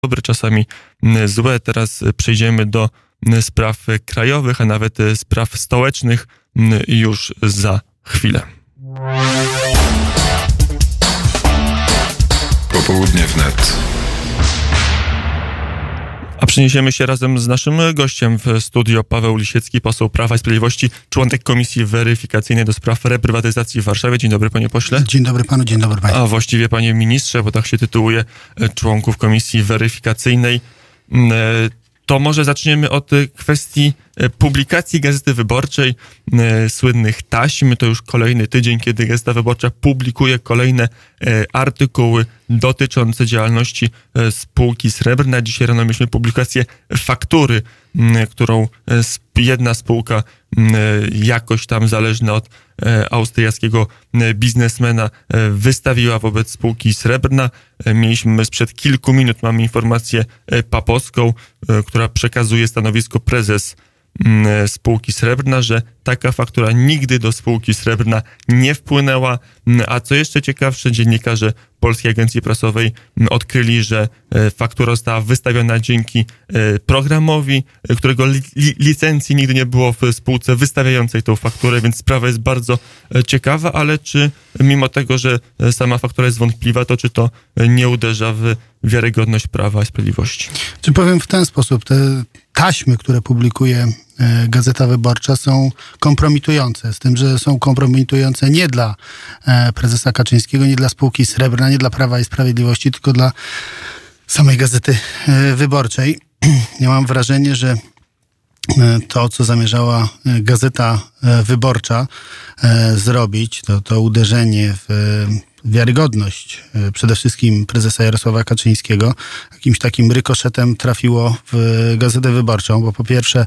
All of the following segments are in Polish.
dobre, czasami złe. Teraz przejdziemy do spraw krajowych, a nawet spraw stołecznych już za chwilę. Popołudnie wnet. A przeniesiemy się razem z naszym gościem w studio. Paweł Lisiecki, poseł Prawa i Sprawiedliwości, członek Komisji Weryfikacyjnej do spraw reprywatyzacji w Warszawie. Dzień dobry, panie pośle. Dzień dobry panu, dzień dobry panie. A właściwie panie ministrze, bo tak się tytułuje członków Komisji Weryfikacyjnej. To może zaczniemy od kwestii publikacji Gazety Wyborczej, słynnych taśm. To już kolejny tydzień, kiedy Gazeta Wyborcza publikuje kolejne artykuły dotyczące działalności spółki Srebrna. Dzisiaj rano mieliśmy publikację faktury, którą jedna spółka jakoś tam zależna od austriackiego biznesmena wystawiła wobec spółki Srebrna. Mieliśmy sprzed kilku minut, mamy informację papowską, która przekazuje stanowisko prezes spółki Srebrna, że taka faktura nigdy do spółki Srebrna nie wpłynęła, a co jeszcze ciekawsze, dziennikarze Polskiej Agencji Prasowej odkryli, że faktura została wystawiona dzięki programowi, którego licencji nigdy nie było w spółce wystawiającej tą fakturę, więc sprawa jest bardzo ciekawa, ale czy mimo tego, że sama faktura jest wątpliwa, to czy to nie uderza w wiarygodność Prawa i Sprawiedliwości? Czy powiem w ten sposób, te taśmy, które publikuje Gazeta Wyborcza, są kompromitujące, z tym, że są kompromitujące nie dla prezesa Kaczyńskiego, nie dla spółki Srebrna, nie dla Prawa i Sprawiedliwości, tylko dla samej Gazety Wyborczej. Ja mam wrażenie, że to, co zamierzała Gazeta Wyborcza zrobić, to uderzenie w wiarygodność przede wszystkim prezesa Jarosława Kaczyńskiego jakimś takim rykoszetem trafiło w Gazetę Wyborczą, bo po pierwsze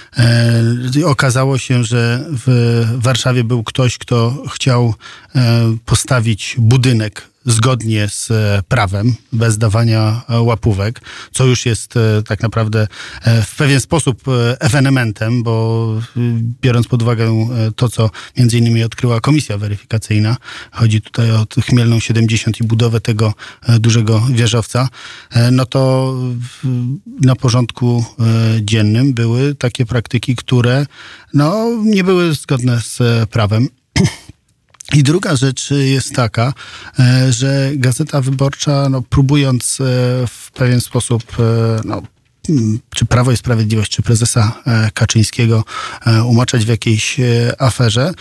okazało się, że w Warszawie był ktoś, kto chciał postawić budynek zgodnie z prawem, bez dawania łapówek, co już jest tak naprawdę w pewien sposób ewenementem, bo biorąc pod uwagę to, co między innymi odkryła Komisja Weryfikacyjna, chodzi tutaj o Chmielną 70 i budowę tego dużego wieżowca, no to na porządku dziennym były takie praktyki, które nie były zgodne z prawem. I druga rzecz jest taka, że Gazeta Wyborcza, próbując w pewien sposób, czy Prawo i Sprawiedliwość, czy prezesa Kaczyńskiego umaczać w jakiejej aferze,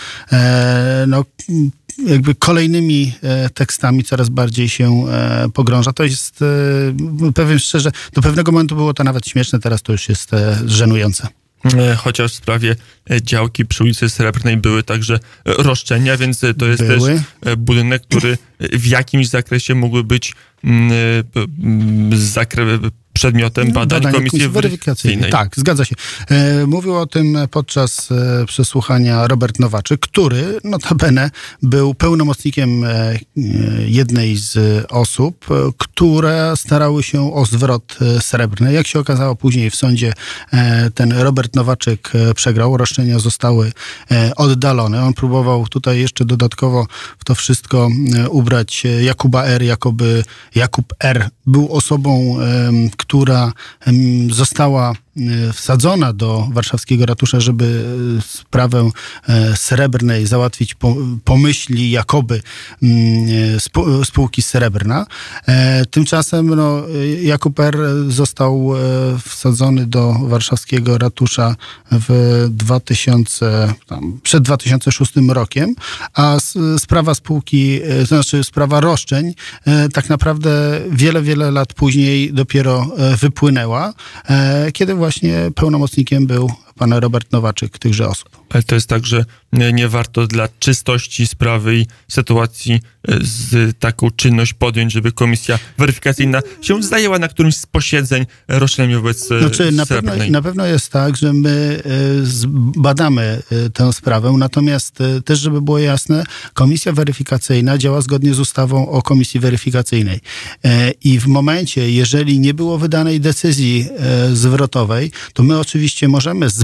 jakby kolejnymi tekstami coraz bardziej się pogrąża. To jest, powiem szczerze, do pewnego momentu było to nawet śmieszne, teraz to już jest żenujące. Chociaż w sprawie działki przy ulicy Srebrnej były także roszczenia, więc to jest też budynek, który w jakimś zakresie mógłby być przedmiotem badań Komisji Weryfikacyjnej. Tak, zgadza się. Mówił o tym podczas przesłuchania Robert Nowaczyk, który notabene był pełnomocnikiem jednej z osób, które starały się o zwrot Srebrnej. Jak się okazało później w sądzie, ten Robert Nowaczyk przegrał, roszczenia zostały oddalone. On próbował tutaj jeszcze dodatkowo w to wszystko ubrać Jakuba R., jakoby Jakub R. był osobą, która została wsadzona do warszawskiego ratusza, żeby sprawę Srebrnej załatwić po myśli jakoby spółki Srebrna. Tymczasem Jakub R. został wsadzony do warszawskiego ratusza przed 2006 rokiem, a sprawa spółki, to znaczy sprawa roszczeń tak naprawdę wiele lat później dopiero wypłynęła, kiedy właśnie pełnomocnikiem był pan Robert Nowaczyk tychże osób. Ale to jest tak, że nie warto dla czystości sprawy i sytuacji z taką czynność podjąć, żeby Komisja Weryfikacyjna się zajęła na którymś z posiedzeń roszczeniami wobec Srebrnej. Na pewno jest tak, że my badamy tę sprawę, natomiast też, żeby było jasne, Komisja Weryfikacyjna działa zgodnie z ustawą o Komisji Weryfikacyjnej. I w momencie, jeżeli nie było wydanej decyzji zwrotowej, to my oczywiście możemy zbadać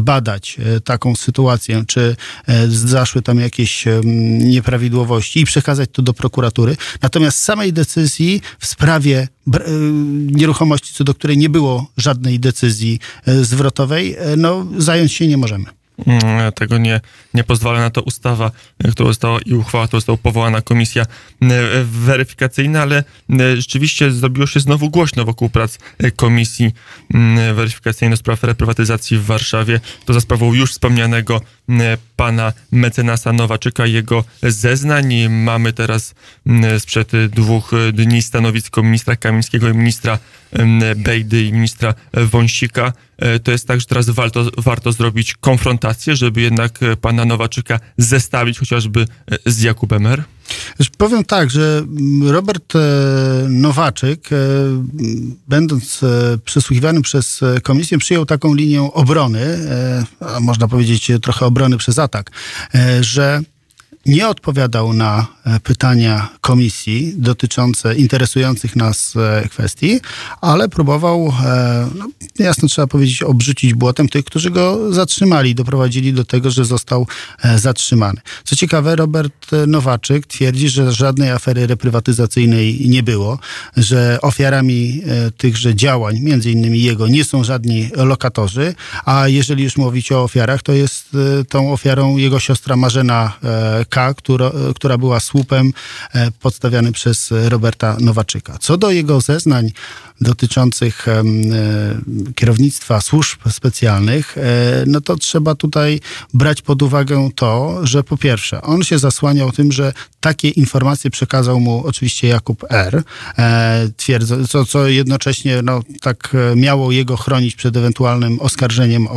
zbadać taką sytuację, czy zaszły tam jakieś nieprawidłowości i przekazać to do prokuratury. Natomiast samej decyzji w sprawie nieruchomości, co do której nie było żadnej decyzji zwrotowej, zająć się nie możemy. Tego nie pozwala na to ustawa, i uchwała, która została powołana komisja weryfikacyjna, ale rzeczywiście zrobiło się znowu głośno wokół prac komisji weryfikacyjnej do spraw reprywatyzacji w Warszawie. To za sprawą już wspomnianego pana mecenasa Nowaczyka i jego zeznań. Mamy teraz sprzed 2 dni stanowisko ministra Kamińskiego i ministra Bejdy i ministra Wąsika. To jest tak, że teraz warto zrobić konfrontację, żeby jednak pana Nowaczyka zestawić chociażby z Jakubem R. Powiem tak, że Robert Nowaczyk, będąc przesłuchiwany przez komisję, przyjął taką linię obrony, a można powiedzieć trochę obrony przez atak, że nie odpowiadał na pytania komisji dotyczące interesujących nas kwestii, ale próbował, jasno trzeba powiedzieć, obrzucić błotem tych, którzy go zatrzymali, doprowadzili do tego, że został zatrzymany. Co ciekawe, Robert Nowaczyk twierdzi, że żadnej afery reprywatyzacyjnej nie było, że ofiarami tychże działań, między innymi jego, nie są żadni lokatorzy, a jeżeli już mówić o ofiarach, to jest tą ofiarą jego siostra Marzena K., która była słupem podstawiany przez Roberta Nowaczyka. Co do jego zeznań dotyczących kierownictwa służb specjalnych, to trzeba tutaj brać pod uwagę to, że po pierwsze, on się zasłaniał tym, że takie informacje przekazał mu oczywiście Jakub R., co jednocześnie tak miało jego chronić przed ewentualnym oskarżeniem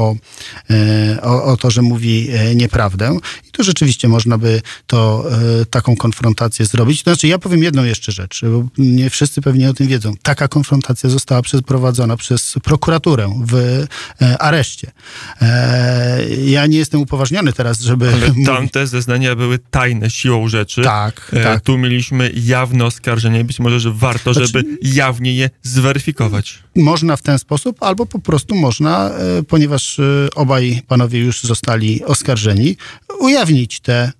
o to, że mówi nieprawdę. I tu rzeczywiście można by taką konfrontację zrobić. To znaczy, ja powiem jedną jeszcze rzecz, bo nie wszyscy pewnie o tym wiedzą. Taka konfrontacja została przeprowadzona przez prokuraturę w areszcie. Ja nie jestem upoważniony teraz, żeby... Ale tamte zeznania były tajne siłą rzeczy. Tak. Tu mieliśmy jawne oskarżenie. Być może, że warto, żeby jawnie je zweryfikować. Można w ten sposób, albo po prostu można, ponieważ obaj panowie już zostali oskarżeni, ujawnić te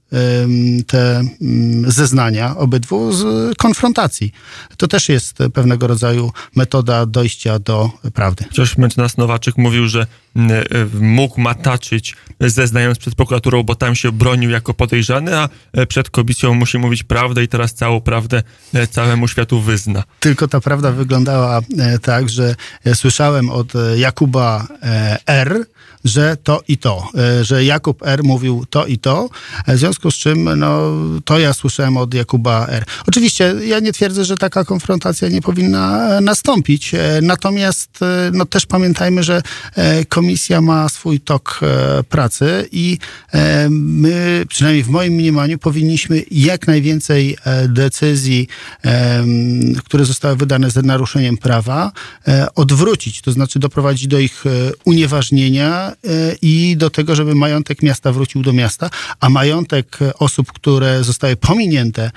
zeznania obydwu z konfrontacji. To też jest pewnego rodzaju metoda dojścia do prawdy. Chociaż mecenas Nowaczyk mówił, że mógł mataczyć zeznając przed prokuraturą, bo tam się bronił jako podejrzany, a przed komisją musi mówić prawdę i teraz całą prawdę całemu światu wyzna. Tylko ta prawda wyglądała tak, że słyszałem od Jakuba R., że to i to, że Jakub R. mówił to i to, w związku z czym to ja słyszałem od Jakuba R. Oczywiście ja nie twierdzę, że taka konfrontacja nie powinna nastąpić, natomiast też pamiętajmy, że komisja ma swój tok pracy i my, przynajmniej w moim mniemaniu, powinniśmy jak najwięcej decyzji, które zostały wydane z naruszeniem prawa, odwrócić, to znaczy doprowadzić do ich unieważnienia i do tego, żeby majątek miasta wrócił do miasta, a majątek osób, które zostały pominięte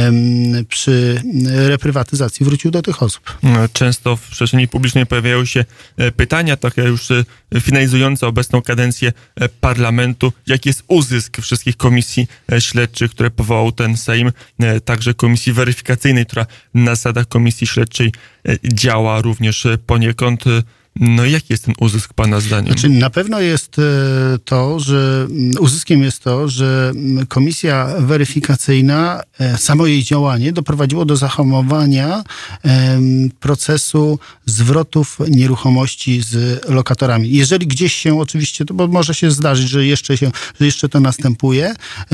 przy reprywatyzacji, wrócił do tych osób. Często w przestrzeni publicznej pojawiają się pytania, takie już finalizujące obecną kadencję parlamentu. Jaki jest uzysk wszystkich komisji śledczych, które powołał ten Sejm, także komisji weryfikacyjnej, która na zasadach komisji śledczej działa również poniekąd. Jaki jest ten uzysk pana zdaniem? Znaczy, na pewno jest to, że uzyskiem jest to, że komisja weryfikacyjna, samo jej działanie doprowadziło do zahamowania procesu zwrotów nieruchomości z lokatorami. Jeżeli gdzieś się oczywiście, bo może się zdarzyć, że jeszcze to następuje,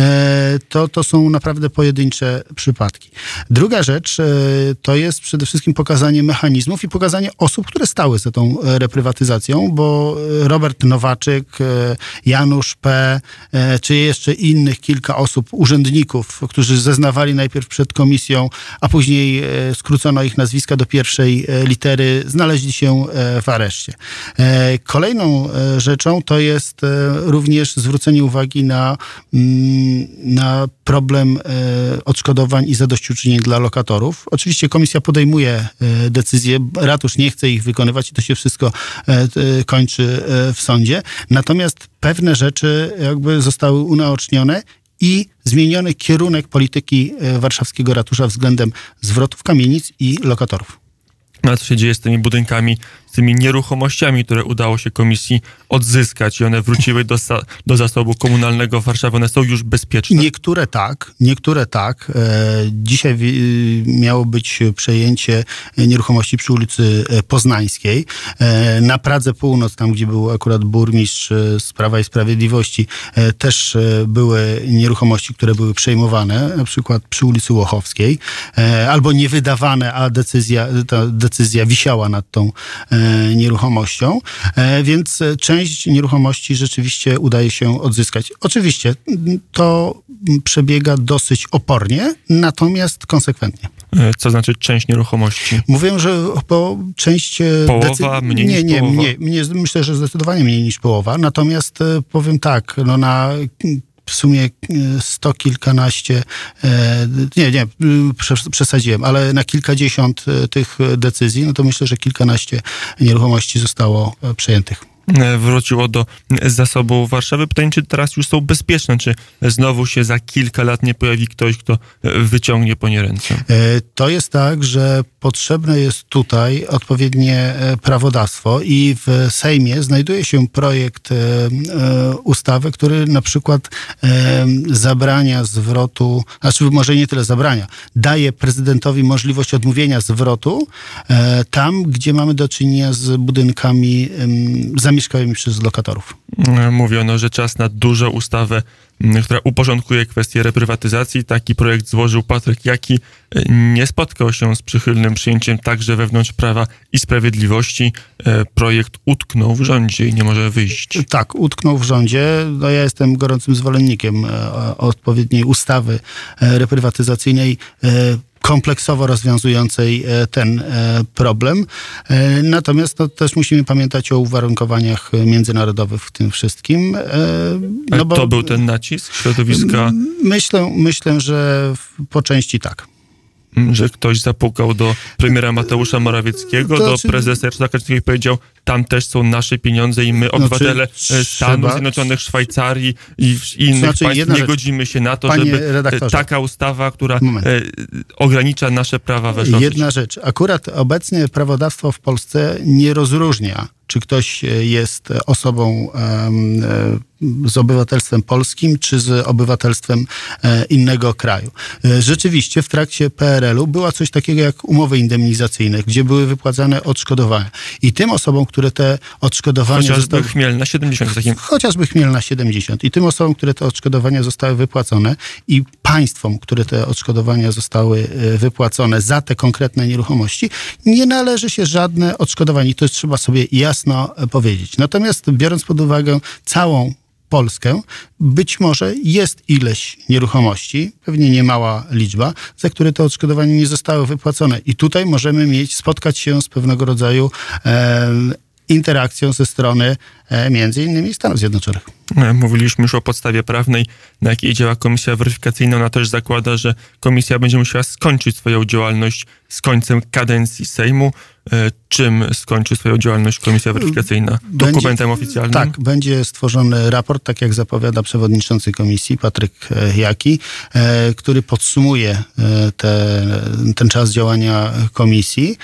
to są naprawdę pojedyncze przypadki. Druga rzecz to jest przede wszystkim pokazanie mechanizmów i pokazanie osób, które stały za tą reprywatyzacją, bo Robert Nowaczyk, Janusz P., czy jeszcze innych kilka osób, urzędników, którzy zeznawali najpierw przed komisją, a później skrócono ich nazwiska do pierwszej litery, znaleźli się w areszcie. Kolejną rzeczą to jest również zwrócenie uwagi na problem odszkodowań i zadośćuczynień dla lokatorów. Oczywiście komisja podejmuje decyzje, ratusz nie chce ich wykonywać i to się wszystko wszystko kończy w sądzie. Natomiast pewne rzeczy jakby zostały unaocznione i zmieniony kierunek polityki warszawskiego ratusza względem zwrotów kamienic i lokatorów. A co się dzieje z tymi budynkami, z tymi nieruchomościami, które udało się komisji odzyskać i one wróciły do zasobu komunalnego Warszawy? One są już bezpieczne? Niektóre tak. Dzisiaj miało być przejęcie nieruchomości przy ulicy Poznańskiej. Na Pradze Północ, tam gdzie był akurat burmistrz z Prawa i Sprawiedliwości, też były nieruchomości, które były przejmowane, na przykład przy ulicy Łochowskiej, albo nie wydawane, a ta decyzja wisiała nad tą nieruchomością, więc część nieruchomości rzeczywiście udaje się odzyskać. Oczywiście to przebiega dosyć opornie, natomiast konsekwentnie. Co znaczy część nieruchomości? Mówię, że część... Połowa, mniej niż połowa? Nie, myślę, że zdecydowanie mniej niż połowa, natomiast powiem tak, na w sumie 100 kilkanaście, przesadziłem, ale na kilkadziesiąt tych decyzji, no to myślę, że kilkanaście nieruchomości zostało przejętych. Wróciło do zasobu Warszawy. Pytanie, czy teraz już są bezpieczne? Czy znowu się za kilka lat nie pojawi ktoś, kto wyciągnie po nie ręce? To jest tak, że potrzebne jest tutaj odpowiednie prawodawstwo i w Sejmie znajduje się projekt ustawy, który na przykład zabrania zwrotu, znaczy może nie tyle zabrania, daje prezydentowi możliwość odmówienia zwrotu tam, gdzie mamy do czynienia z budynkami zamieszkanymi przez lokatorów. Mówiono, że czas na dużą ustawę, która uporządkuje kwestię reprywatyzacji. Taki projekt złożył Patryk Jaki. Nie spotkał się z przychylnym przyjęciem także wewnątrz Prawa i Sprawiedliwości. Projekt utknął w rządzie i nie może wyjść. Tak, utknął w rządzie. No, ja jestem gorącym zwolennikiem odpowiedniej ustawy reprywatyzacyjnej, kompleksowo rozwiązującej ten problem. Natomiast też musimy pamiętać o uwarunkowaniach międzynarodowych w tym wszystkim. To był ten nacisk środowiska? Myślę, że po części tak. Że ktoś zapukał do premiera Mateusza Morawieckiego, do prezesa Jarosława Kaczyńskiego i powiedział, tam też są nasze pieniądze i my, obywatele Stanów Zjednoczonych, Szwajcarii i innych państw, nie godzimy się na to, żeby taka ustawa, która ogranicza nasze prawa weszła. Jedna rzecz. Akurat obecnie prawodawstwo w Polsce nie rozróżnia, czy ktoś jest osobą z obywatelstwem polskim, czy z obywatelstwem innego kraju. Rzeczywiście w trakcie PRL-u była coś takiego jak umowy indemnizacyjne, gdzie były wypłacane odszkodowania. I tym osobom, które te odszkodowania... Chociażby Chmielna 70. Chociażby Chmielna 70. I tym osobom, które te odszkodowania zostały wypłacone i państwom, które te odszkodowania zostały wypłacone za te konkretne nieruchomości, nie należy się żadne odszkodowanie. I to trzeba sobie jasno powiedzieć. Natomiast biorąc pod uwagę całą Polskę, być może jest ileś nieruchomości, pewnie niemała liczba, za które te odszkodowania nie zostały wypłacone. I tutaj możemy spotkać się z pewnego rodzaju interakcją ze strony między innymi Stanów Zjednoczonych. Mówiliśmy już o podstawie prawnej, na jakiej działa komisja weryfikacyjna. Ona też zakłada, że komisja będzie musiała skończyć swoją działalność z końcem kadencji Sejmu. Czym skończy swoją działalność komisja weryfikacyjna? Dokumentem oficjalnym? Tak, będzie stworzony raport, tak jak zapowiada przewodniczący komisji Patryk Jaki, który podsumuje ten czas działania komisji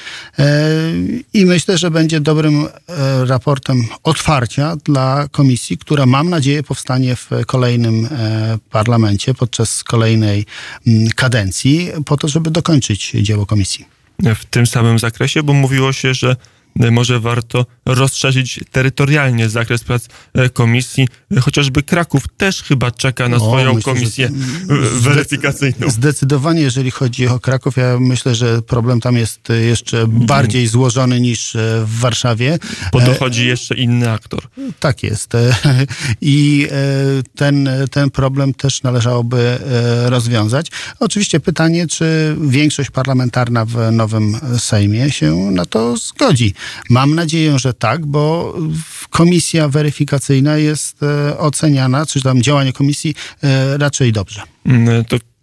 i myślę, że będzie dobrym raportem otwarcia dla komisji, która mam nadzieję powstanie w kolejnym parlamencie podczas kolejnej kadencji po to, żeby dokończyć dzieło komisji. W tym samym zakresie, bo mówiło się, że może warto rozszerzyć terytorialnie zakres prac komisji. Chociażby Kraków też chyba czeka na swoją komisję weryfikacyjną. Zdecydowanie, jeżeli chodzi o Kraków, ja myślę, że problem tam jest jeszcze bardziej złożony niż w Warszawie. Bo dochodzi jeszcze inny aktor. Tak jest. I ten problem też należałoby rozwiązać. Oczywiście pytanie, czy większość parlamentarna w nowym Sejmie się na to zgodzi. Mam nadzieję, że tak, bo komisja weryfikacyjna jest oceniana, czy tam działanie komisji raczej dobrze. To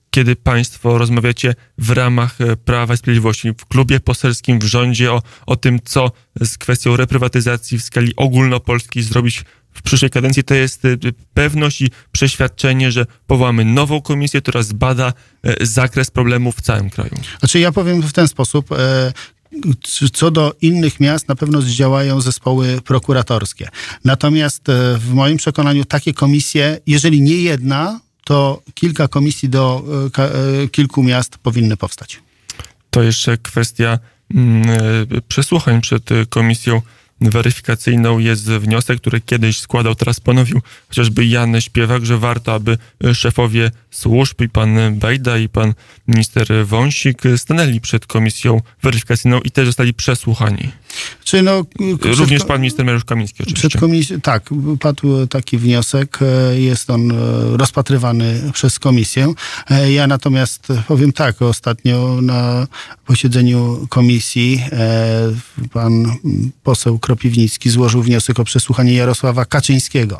kiedy państwo rozmawiacie w ramach Prawa i Sprawiedliwości, w klubie poselskim, w rządzie o tym, co z kwestią reprywatyzacji w skali ogólnopolskiej zrobić w przyszłej kadencji, to jest pewność i przeświadczenie, że powołamy nową komisję, która zbada zakres problemów w całym kraju. Znaczy ja powiem w ten sposób. Co do innych miast, na pewno zdziałają zespoły prokuratorskie. Natomiast w moim przekonaniu takie komisje, jeżeli nie jedna, to kilka komisji do kilku miast powinny powstać. To jeszcze kwestia przesłuchań przed komisją weryfikacyjną. Jest wniosek, który kiedyś składał, teraz ponowił chociażby Jan Śpiewak, że warto, aby szefowie służb i pan Bejda i pan minister Wąsik stanęli przed komisją weryfikacyjną i też zostali przesłuchani. Czy również pan minister Mariusz Kamiński oczywiście. Tak, padł taki wniosek, jest on rozpatrywany przez komisję. Ja natomiast powiem tak, ostatnio na posiedzeniu komisji pan poseł Kropiwnicki złożył wniosek o przesłuchanie Jarosława Kaczyńskiego.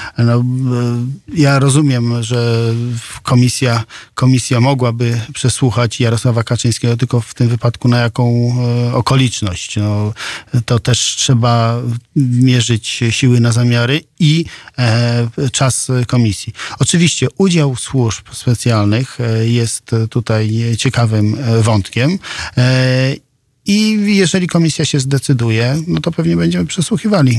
Ja rozumiem, że komisja mogłaby przesłuchać Jarosława Kaczyńskiego, tylko w tym wypadku na jaką okoliczność. To też trzeba mierzyć siły na zamiary i czas komisji. Oczywiście udział służb specjalnych jest tutaj ciekawym wątkiem. I jeżeli komisja się zdecyduje, no to pewnie będziemy przesłuchiwali.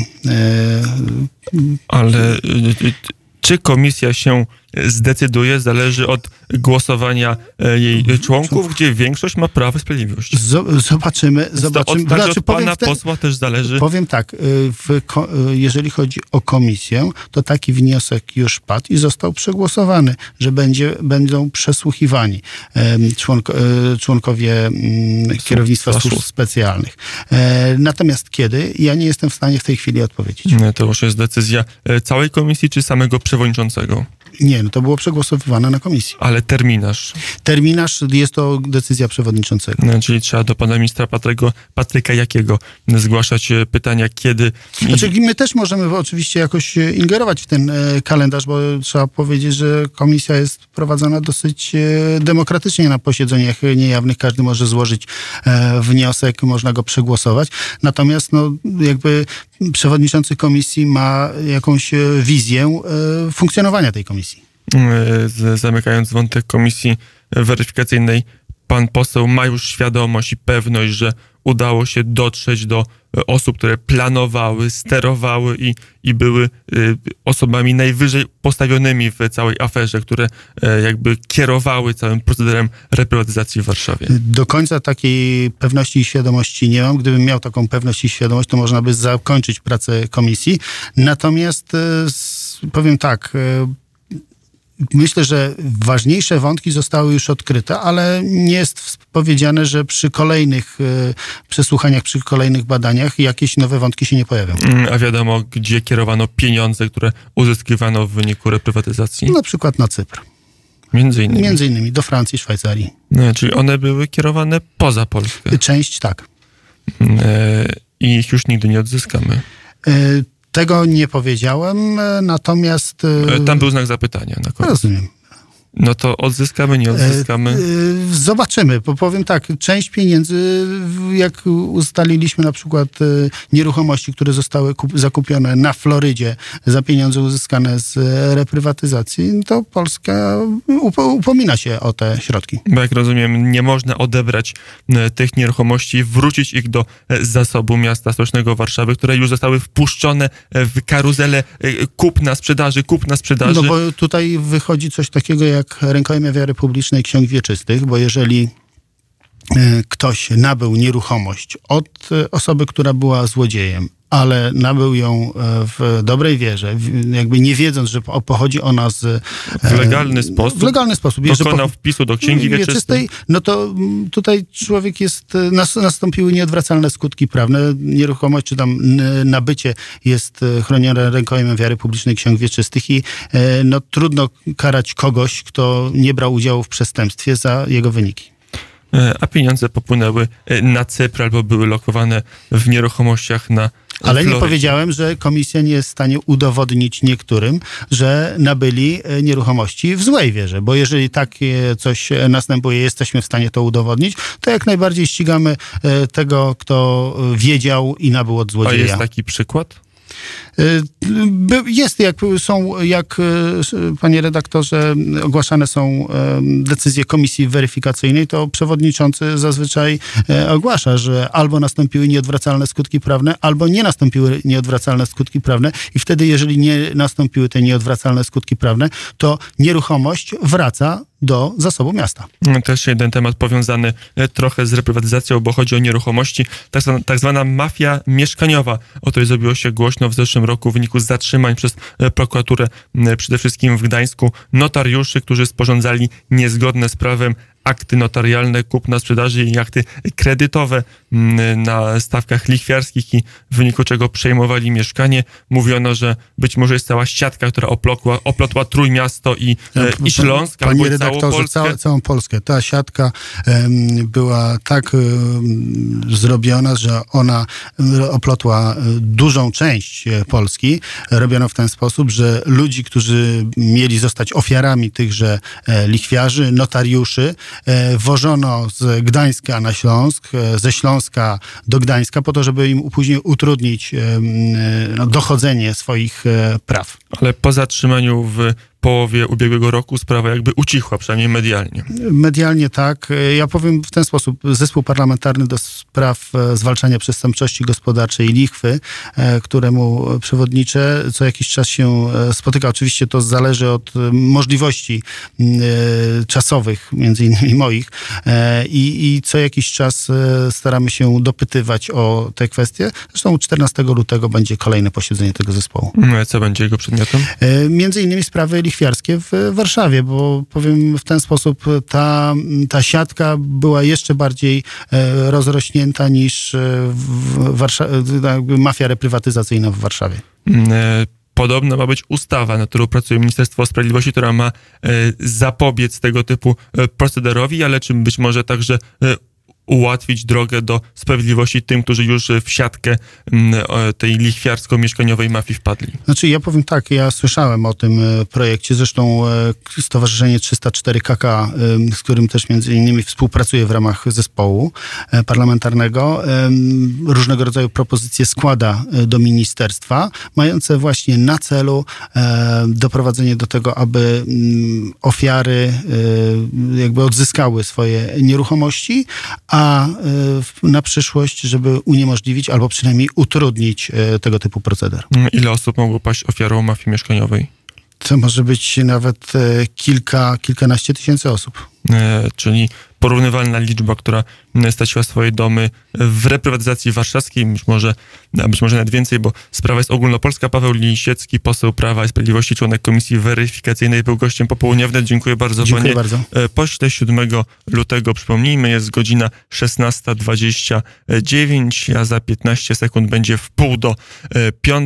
Ale czy komisja się zdecyduje, zależy od głosowania jej członków, gdzie większość ma Prawo i Sprawiedliwość. Zobaczymy. Od pana posła też zależy. Powiem tak, jeżeli chodzi o komisję, to taki wniosek już padł i został przegłosowany, że będą przesłuchiwani członkowie kierownictwa służb specjalnych. Natomiast kiedy? Ja nie jestem w stanie w tej chwili odpowiedzieć. To już jest decyzja całej komisji, czy samego przewodniczącego? Nie, to było przegłosowywane na komisji. Ale terminarz? Terminarz jest to decyzja przewodniczącego. Czyli trzeba do pana ministra Patryka Jakiego zgłaszać pytania, kiedy... Znaczy, my też możemy oczywiście jakoś ingerować w ten kalendarz, bo trzeba powiedzieć, że komisja jest prowadzona dosyć demokratycznie na posiedzeniach niejawnych. Każdy może złożyć wniosek, można go przegłosować. Natomiast jakby przewodniczący komisji ma jakąś wizję funkcjonowania tej komisji. Zamykając wątek komisji weryfikacyjnej, pan poseł ma już świadomość i pewność, że udało się dotrzeć do osób, które planowały, sterowały i były osobami najwyżej postawionymi w całej aferze, które jakby kierowały całym procederem reprywatyzacji w Warszawie. Do końca takiej pewności i świadomości nie mam. Gdybym miał taką pewność i świadomość, to można by zakończyć pracę komisji. Natomiast powiem tak, myślę, że ważniejsze wątki zostały już odkryte, ale nie jest powiedziane, że przy kolejnych przesłuchaniach, przy kolejnych badaniach jakieś nowe wątki się nie pojawią. A wiadomo, gdzie kierowano pieniądze, które uzyskiwano w wyniku reprywatyzacji? Na przykład na Cypr. Między innymi do Francji, Szwajcarii. Czyli one były kierowane poza Polskę? Część tak. I ich już nigdy nie odzyskamy? Tego nie powiedziałem, natomiast... Tam był znak zapytania na koniec. Rozumiem. No to odzyskamy, nie odzyskamy? Zobaczymy, bo powiem tak, część pieniędzy, jak ustaliliśmy na przykład nieruchomości, które zostały zakupione na Florydzie za pieniądze uzyskane z reprywatyzacji, to Polska upomina się o te środki. Bo jak rozumiem, nie można odebrać tych nieruchomości, wrócić ich do zasobu miasta stołecznego Warszawy, które już zostały wpuszczone w karuzelę kupna, sprzedaży. No bo tutaj wychodzi coś takiego jak rękojmia wiary publicznej ksiąg wieczystych, bo jeżeli ktoś nabył nieruchomość od osoby, która była złodziejem, ale nabył ją w dobrej wierze, jakby nie wiedząc, że pochodzi ona w legalny sposób. W legalny sposób. Dokonał wpisu do księgi wieczystej. No to tutaj człowiek nastąpiły nieodwracalne skutki prawne. Nieruchomość, czy tam nabycie jest chronione rękojmiem wiary publicznej ksiąg wieczystych i trudno karać kogoś, kto nie brał udziału w przestępstwie za jego wyniki. A pieniądze popłynęły na Cypr albo były lokowane w nieruchomościach na Ale nie powiedziałem, że komisja nie jest w stanie udowodnić niektórym, że nabyli nieruchomości w złej wierze, bo jeżeli takie coś następuje, jesteśmy w stanie to udowodnić, to jak najbardziej ścigamy tego, kto wiedział i nabył od złodzieja. A jest taki przykład? Jest, jak panie redaktorze, ogłaszane są decyzje komisji weryfikacyjnej, to przewodniczący zazwyczaj ogłasza, że albo nastąpiły nieodwracalne skutki prawne, albo nie nastąpiły nieodwracalne skutki prawne i wtedy, jeżeli nie nastąpiły te nieodwracalne skutki prawne, to nieruchomość wraca do zasobu miasta. Też jeden temat powiązany trochę z reprywatyzacją, bo chodzi o nieruchomości. Tak zwana mafia mieszkaniowa. O to zrobiło się głośno w zeszłym roku w wyniku zatrzymań przez prokuraturę, przede wszystkim w Gdańsku, notariuszy, którzy sporządzali niezgodne z prawem akty notarialne kupna sprzedaży i akty kredytowe na stawkach lichwiarskich i w wyniku czego przejmowali mieszkanie. Mówiono, że być może jest cała siatka, która oplotła Trójmiasto i Śląsk, Panie albo redaktorze, całą Polskę. Ta siatka była tak zrobiona, że ona oplotła dużą część Polski. Robiono w ten sposób, że ludzi, którzy mieli zostać ofiarami tychże lichwiarzy, notariuszy, wożono z Gdańska na Śląsk, ze Śląska do Gdańska po to, żeby im później utrudnić dochodzenie swoich praw. Ale po zatrzymaniu w połowie ubiegłego roku sprawa jakby ucichła, przynajmniej medialnie. Medialnie tak. Ja powiem w ten sposób. Zespół parlamentarny do spraw zwalczania przestępczości gospodarczej i lichwy, któremu przewodniczę, co jakiś czas się spotyka. Oczywiście to zależy od możliwości czasowych, między innymi moich. I co jakiś czas staramy się dopytywać o te kwestie. Zresztą 14 lutego będzie kolejne posiedzenie tego zespołu. Co będzie jego przedmiotem? Między innymi sprawy lichwiarskie w Warszawie, bo powiem w ten sposób, ta siatka była jeszcze bardziej rozrośnięta niż mafia reprywatyzacyjna w Warszawie. Podobno ma być ustawa, nad którą pracuje Ministerstwo Sprawiedliwości, która ma zapobiec tego typu procederowi, ale czy być może także ułatwić drogę do sprawiedliwości tym, którzy już w siatkę tej lichwiarsko-mieszkaniowej mafii wpadli? Znaczy, ja powiem tak, ja słyszałem o tym projekcie, zresztą Stowarzyszenie 304 KK, z którym też między innymi współpracuję w ramach zespołu parlamentarnego, różnego rodzaju propozycje składa do ministerstwa, mające właśnie na celu doprowadzenie do tego, aby ofiary jakby odzyskały swoje nieruchomości, a na przyszłość, żeby uniemożliwić albo przynajmniej utrudnić tego typu proceder. Ile osób mogło paść ofiarą mafii mieszkaniowej? To może być nawet kilkanaście tysięcy osób. Czyli porównywalna liczba, która straciła swoje domy w reprywatyzacji warszawskiej, być może nawet więcej, bo sprawa jest ogólnopolska. Paweł Lisiecki, poseł Prawa i Sprawiedliwości, członek Komisji Weryfikacyjnej, był gościem Popołudnia Wnet. Dziękuję bardzo. Dziękuję bardzo. Pośle 7 lutego, przypomnijmy, jest godzina 16:29, a za 15 sekund będzie 4:30.